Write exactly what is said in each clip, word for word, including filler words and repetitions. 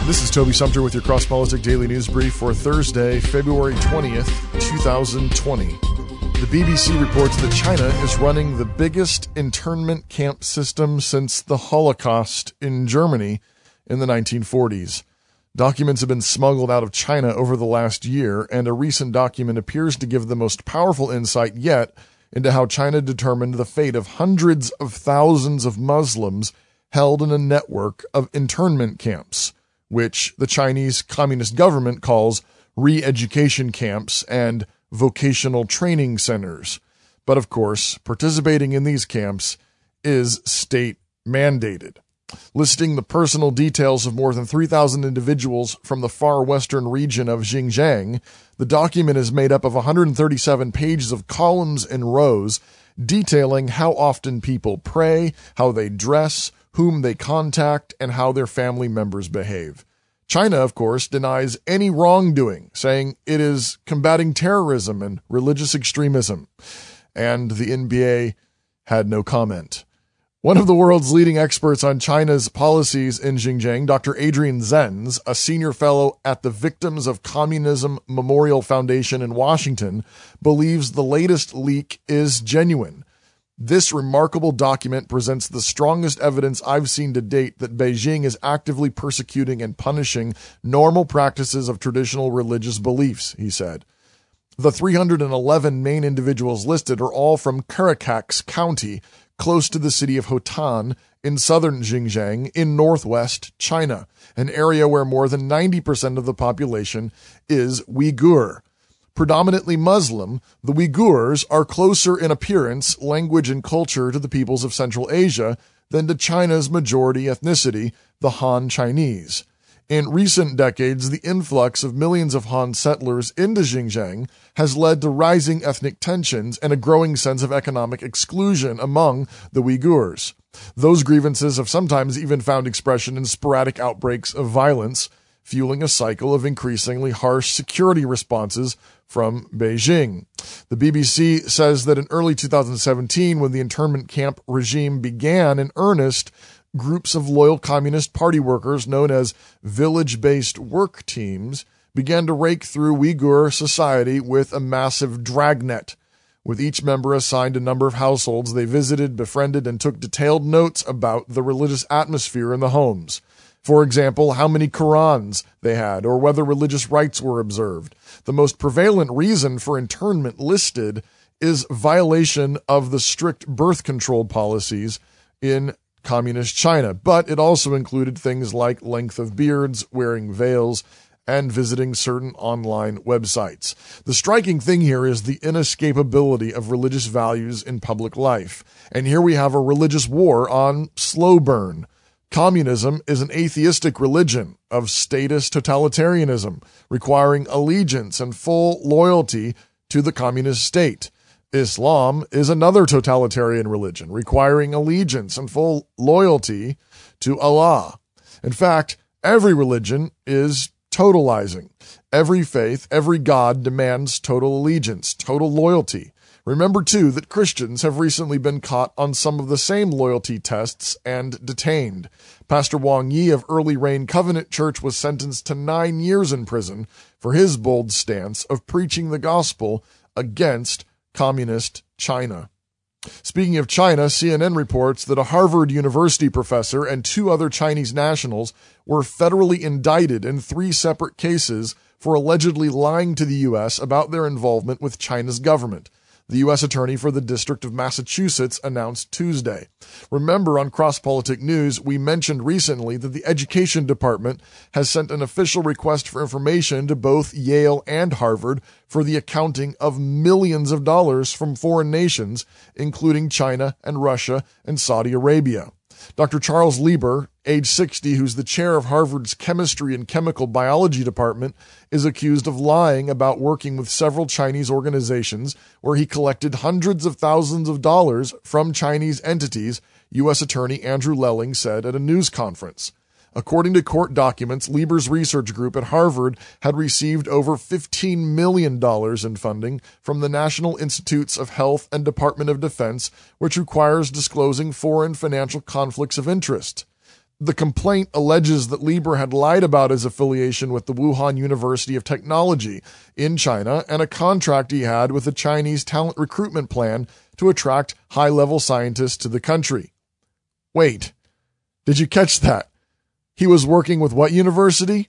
This is Toby Sumter with your Cross Politic Daily News Brief for Thursday, February twentieth, twenty twenty. The B B C reports that China is running the biggest internment camp system since the Holocaust in Germany in the nineteen forties. Documents have been smuggled out of China over the last year, and a recent document appears to give the most powerful insight yet into how China determined the fate of hundreds of thousands of Muslims held in a network of internment camps, which the Chinese Communist government calls re-education camps and vocational training centers. But of course, participating in these camps is state-mandated. Listing the personal details of more than three thousand individuals from the far western region of Xinjiang, the document is made up of one hundred thirty-seven pages of columns and rows detailing how often people pray, how they dress, whom they contact, and how their family members behave. China, of course, denies any wrongdoing, saying it is combating terrorism and religious extremism. And the N B A had no comment. One of the world's leading experts on China's policies in Xinjiang, Doctor Adrian Zenz, a senior fellow at the Victims of Communism Memorial Foundation in Washington, believes the latest leak is genuine. This remarkable document presents the strongest evidence I've seen to date that Beijing is actively persecuting and punishing normal practices of traditional religious beliefs, he said. The three hundred eleven main individuals listed are all from Karakax County, close to the city of Hotan in southern Xinjiang in northwest China, an area where more than ninety percent of the population is Uyghur. Predominantly Muslim, the Uyghurs are closer in appearance, language, and culture to the peoples of Central Asia than to China's majority ethnicity, the Han Chinese. In recent decades, the influx of millions of Han settlers into Xinjiang has led to rising ethnic tensions and a growing sense of economic exclusion among the Uyghurs. Those grievances have sometimes even found expression in sporadic outbreaks of violence, fueling a cycle of increasingly harsh security responses from Beijing. The B B C says that in early two thousand seventeen, when the internment camp regime began in earnest, groups of loyal Communist Party workers known as village-based work teams began to rake through Uyghur society with a massive dragnet. With each member assigned a number of households, they visited, befriended, and took detailed notes about the religious atmosphere in the homes. For example, how many Qurans they had, or whether religious rites were observed. The most prevalent reason for internment listed is violation of the strict birth control policies in Communist China, but it also included things like length of beards, wearing veils, and visiting certain online websites. The striking thing here is the inescapability of religious values in public life. And here we have a religious war on slow burn. Communism is an atheistic religion of statist totalitarianism, requiring allegiance and full loyalty to the communist state. Islam is another totalitarian religion, requiring allegiance and full loyalty to Allah. In fact, every religion is totalizing. Every faith, every God demands total allegiance, total loyalty. Remember, too, that Christians have recently been caught on some of the same loyalty tests and detained. Pastor Wang Yi of Early Rain Covenant Church was sentenced to nine years in prison for his bold stance of preaching the gospel against Communist China. Speaking of China, C N N reports that a Harvard University professor and two other Chinese nationals were federally indicted in three separate cases for allegedly lying to the U S about their involvement with China's government. The U S Attorney for the District of Massachusetts announced Tuesday. Remember, on Cross Politic News, we mentioned recently that the Education Department has sent an official request for information to both Yale and Harvard for the accounting of millions of dollars from foreign nations, including China and Russia and Saudi Arabia. Doctor Charles Lieber, age sixty, who's the chair of Harvard's Chemistry and Chemical Biology Department, is accused of lying about working with several Chinese organizations where he collected hundreds of thousands of dollars from Chinese entities, U S Attorney Andrew Lelling said at a news conference. According to court documents, Lieber's research group at Harvard had received over fifteen million dollars in funding from the National Institutes of Health and Department of Defense, which requires disclosing foreign financial conflicts of interest. The complaint alleges that Lieber had lied about his affiliation with the Wuhan University of Technology in China and a contract he had with the Chinese talent recruitment plan to attract high-level scientists to the country. Wait, did you catch that? He was working with what university?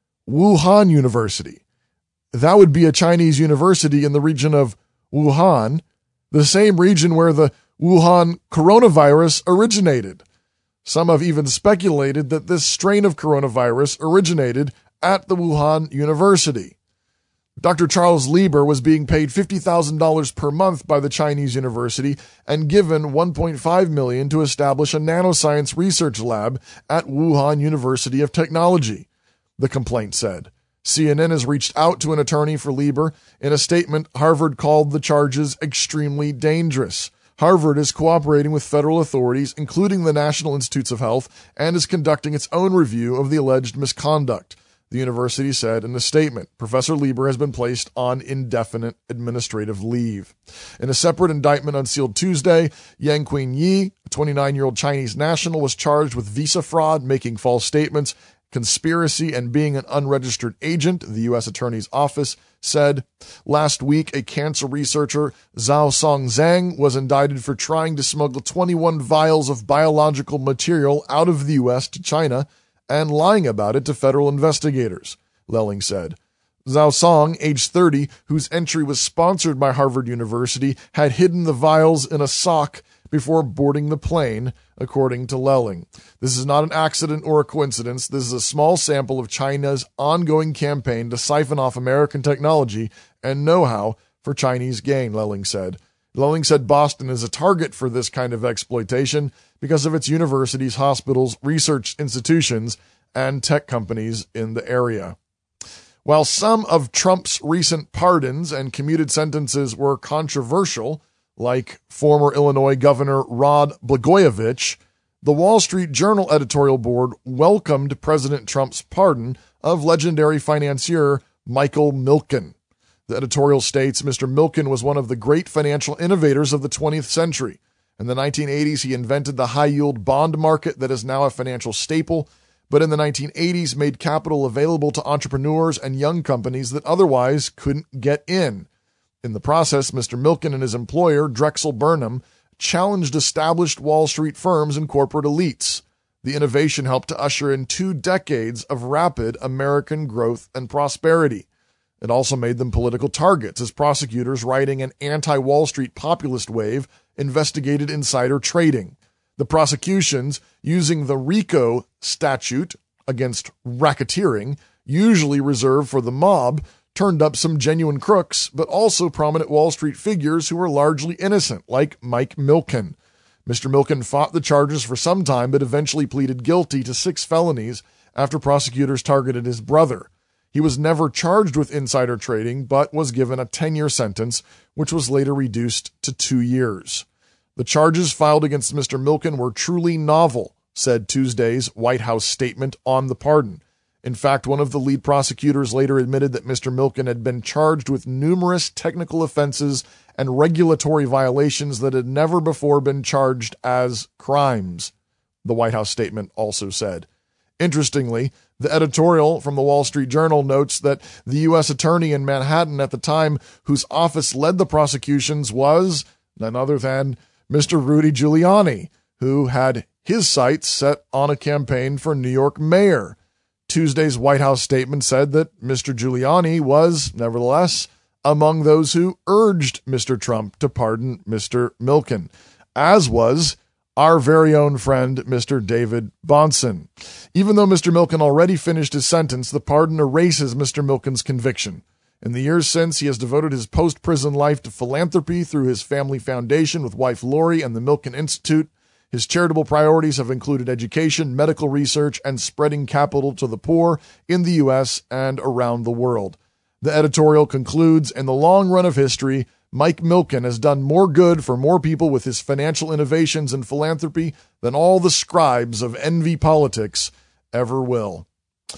Wuhan University. That would be a Chinese university in the region of Wuhan, the same region where the Wuhan coronavirus originated. Some have even speculated that this strain of coronavirus originated at the Wuhan University. Doctor Charles Lieber was being paid fifty thousand dollars per month by the Chinese university and given one point five million dollars to establish a nanoscience research lab at Wuhan University of Technology, the complaint said. C N N has reached out to an attorney for Lieber. In a statement, Harvard called the charges extremely dangerous. Harvard is cooperating with federal authorities, including the National Institutes of Health, and is conducting its own review of the alleged misconduct, the university said in a statement. Professor Lieber has been placed on indefinite administrative leave. In a separate indictment unsealed Tuesday, Yang Qinyi, a twenty-nine-year-old Chinese national, was charged with visa fraud, making false statements, conspiracy, and being an unregistered agent, the U S Attorney's Office said. Last week, a cancer researcher, Zhao Song Zhang, was indicted for trying to smuggle twenty-one vials of biological material out of the U S to China and lying about it to federal investigators, Lelling said. Zhao Song, age thirty, whose entry was sponsored by Harvard University, had hidden the vials in a sock before boarding the plane, according to Lelling. This is not an accident or a coincidence. This is a small sample of China's ongoing campaign to siphon off American technology and know-how for Chinese gain, Lelling said. Lelling said Boston is a target for this kind of exploitation because of its universities, hospitals, research institutions, and tech companies in the area. While some of Trump's recent pardons and commuted sentences were controversial, like former Illinois Governor Rod Blagojevich, the Wall Street Journal editorial board welcomed President Trump's pardon of legendary financier Michael Milken. The editorial states Mister Milken was one of the great financial innovators of the twentieth century. In the nineteen eighties, he invented the high-yield bond market that is now a financial staple, but in the nineteen eighties made capital available to entrepreneurs and young companies that otherwise couldn't get in. In the process, Mister Milken and his employer, Drexel Burnham, challenged established Wall Street firms and corporate elites. The innovation helped to usher in two decades of rapid American growth and prosperity. It also made them political targets as prosecutors writing an anti-Wall Street populist wave investigated insider trading. The prosecutions, using the RICO statute against racketeering, usually reserved for the mob, turned up some genuine crooks, but also prominent Wall Street figures who were largely innocent, like Mike Milken. Mister Milken fought the charges for some time, but eventually pleaded guilty to six felonies after prosecutors targeted his brother. He was never charged with insider trading, but was given a ten-year sentence, which was later reduced to two years. The charges filed against Mister Milken were truly novel, said Tuesday's White House statement on the pardon. In fact, one of the lead prosecutors later admitted that Mister Milken had been charged with numerous technical offenses and regulatory violations that had never before been charged as crimes, the White House statement also said. Interestingly, the editorial from the Wall Street Journal notes that the U S attorney in Manhattan at the time whose office led the prosecutions was none other than Mister Rudy Giuliani, who had his sights set on a campaign for New York mayor. Tuesday's White House statement said that Mister Giuliani was, nevertheless, among those who urged Mister Trump to pardon Mister Milken, as was our very own friend, Mister David Bahnsen. Even though Mister Milken already finished his sentence, the pardon erases Mister Milken's conviction. In the years since, he has devoted his post-prison life to philanthropy through his family foundation with wife Lori and the Milken Institute. His charitable priorities have included education, medical research, and spreading capital to the poor in the U S and around the world. The editorial concludes, in the long run of history, Mike Milken has done more good for more people with his financial innovations and philanthropy than all the scribes of envy politics ever will.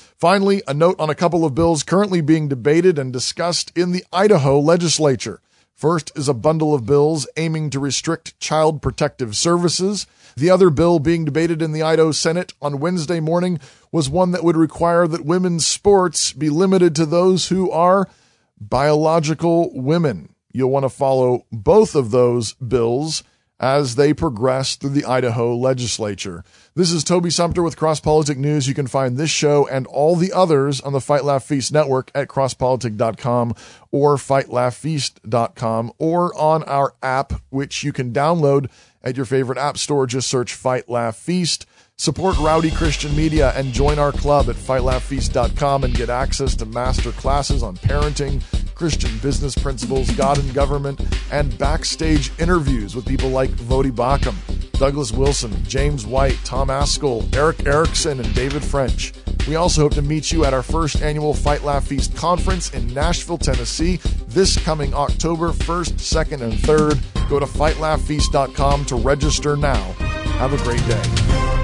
Finally, a note on a couple of bills currently being debated and discussed in the Idaho legislature. First is a bundle of bills aiming to restrict child protective services. The other bill being debated in the Idaho Senate on Wednesday morning was one that would require that women's sports be limited to those who are biological women. You'll want to follow both of those bills as they progress through the Idaho legislature. This is Toby Sumter with Cross Politic News. You can find this show and all the others on the Fight Laugh Feast network at cross politic dot com or fight laugh feast dot com or on our app, which you can download at your favorite app store. Just search Fight Laugh Feast. Support Rowdy Christian Media and join our club at fight laugh feast dot com and get access to master classes on parenting, Christian business principles, God and government, and backstage interviews with people like Vodi Bakum, Douglas Wilson, James White, Tom Askell, Eric Erickson, and David French. We also hope to meet you at our first annual Fight Laugh Feast conference in Nashville, Tennessee, this coming October first, second, and third. Go to fight laugh feast dot com to register now. Have a great day.